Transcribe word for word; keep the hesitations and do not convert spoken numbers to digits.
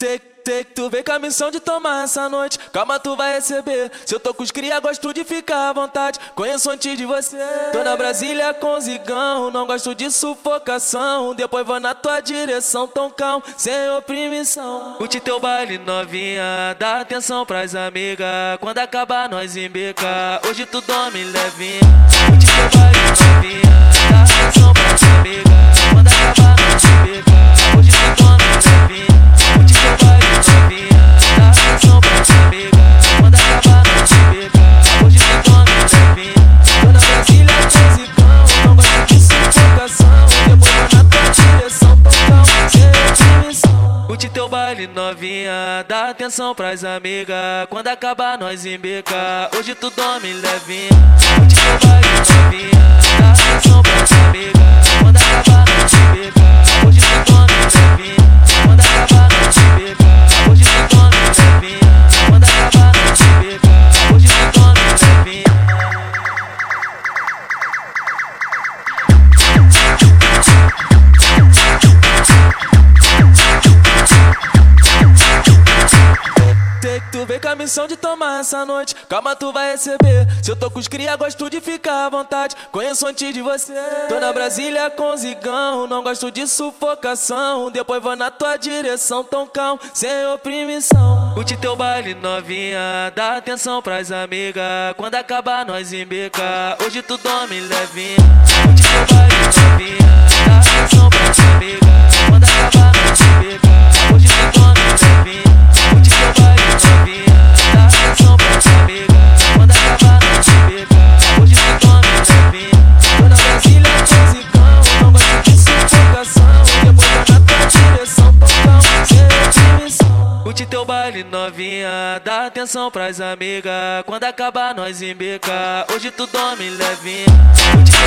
Sei, sei que tu vem com a missão de tomar essa noite. Calma, tu vai receber. Se eu tô com os cria, gosto de ficar à vontade. Conheço antes de você. Tô na Brasília com zigão, não gosto de sufocação. Depois vou na tua direção, tão calmo, sem oprimição. Curte teu baile novinha, dá atenção pras amigas. Quando acabar nós embeca, hoje tu dorme levinha. Curte teu baile novinha, dá atenção pras amigas. Quando acabar nós embeca, hoje tu dorme levinha. Curte teu baile novinha, dá atenção pras amigas. Quando acabar nós embeca, hoje tu dorme levinha. Tô na Brasília com zigão, não gosto de sufocação. Depois vou na tua direção, tão calmo, sem oprimição. Curte teu baile novinha, dá atenção pras amigas. Quando acabar nós embeca, hoje tu dorme levinha. Curte teu baile novinha, dá atenção pras amigas. Quando acabar nós embeca, hoje tu dorme levinha. Quando acabar nós embeca, hoje tu dorme levinha. Quando acabar nós embeca, hoje tu dorme levinha. Sei que tu vem com a missão de tomar essa noite. Calma, tu vai receber. Se eu tô com os cria, gosto de ficar à vontade. Conheço antes de você. Tô na Brasília com zigão, não gosto de sufocação. Depois vou na tua direção, tão calmo, sem oprimição. Curte teu baile novinha, dá atenção pras amigas. Quando acabar nós embeca, hoje tu dorme levinha. Curte teu baile novinha, dá atenção pras amigas. Quando acabar nós embeca, hoje tu dorme levinha. Curte teu baile novinha, dá atenção pras amigas. Quando acabar nós embeca, hoje tu dorme levinha. Tô na Brasília com zigão, não gosto de sufocação. Depois vou na tua direção, tão calmo, sem oprimição. Curte teu baile novinha, dá atenção pras amigas. Quando acabar nós embeca, hoje tu dorme levinha. Curte